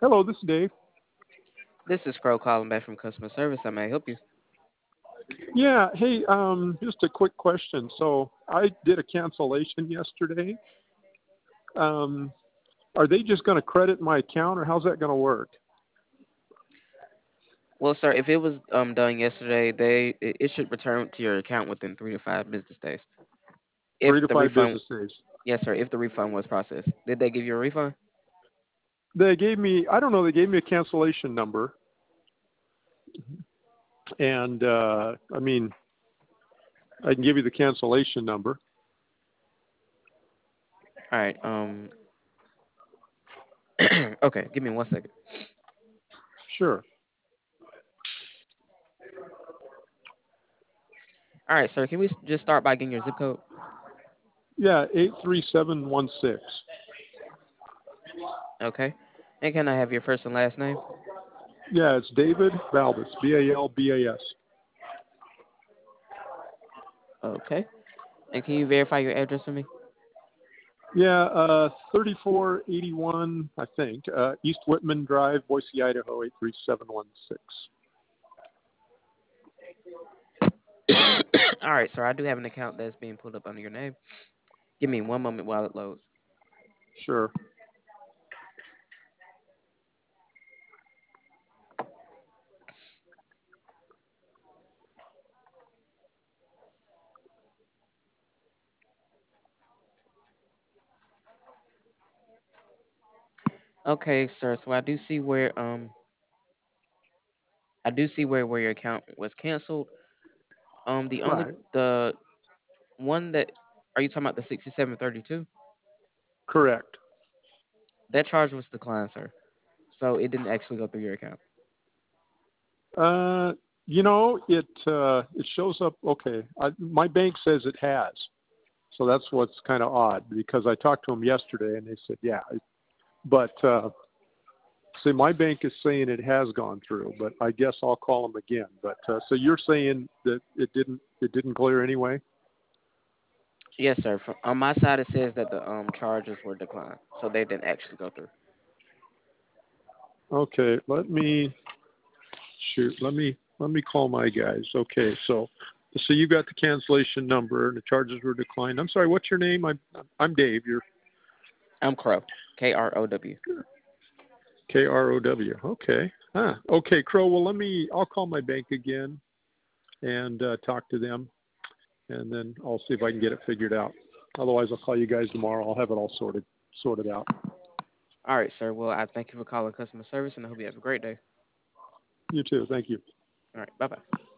Hello, this is Dave. This is Crow calling back from customer service. I may help you. Yeah, hey, just a quick question. So I did a cancellation yesterday. Um, are they just going to credit my account, or how's that going to work? Well, sir, if it was done yesterday, it should return to your account within 3 to 5 business days. If Three to the five refund, business days. yes, sir, if the refund was processed, did they give you a refund? They gave me, I don't know, they gave me a cancellation number, and I mean, I can give you the cancellation number. All right. Okay. Give me 1 second. Sure. All right, sir. Can we just start by getting your zip code? Yeah, 83716. Okay. And can I have your first and last name? Yeah, it's David Balbas, Balbas. Okay. And can you verify your address for me? Yeah, 3481, I think, East Whitman Drive, Boise, Idaho, 83716. All right, sir. I do have an account that's being pulled up under your name. Give me one moment while it loads. Sure. Okay, sir. So I do see where your account was canceled. Right. The one that are you talking about the 6732? Correct. That charge was declined, sir. So it didn't actually go through your account. Uh, it shows up. Okay, my bank says it has, so that's what's kind of odd because I talked to them yesterday and they said yeah, but see, my bank is saying it has gone through, but I guess I'll call them again. But so you're saying that it didn't clear anyway? Yes, sir. On my side, it says that the charges were declined, so they didn't actually go through. Okay, let me call my guys. Okay, so you got the cancellation number and the charges were declined. I'm sorry, what's your name? I'm Dave. You're I'm Crow, Krow. Krow. Okay. Okay, Crow. Well, I'll call my bank again and talk to them, and then I'll see if I can get it figured out. Otherwise, I'll call you guys tomorrow. I'll have it all sorted out. All right, sir. Well, I thank you for calling customer service, and I hope you have a great day. You too. Thank you. All right, bye bye.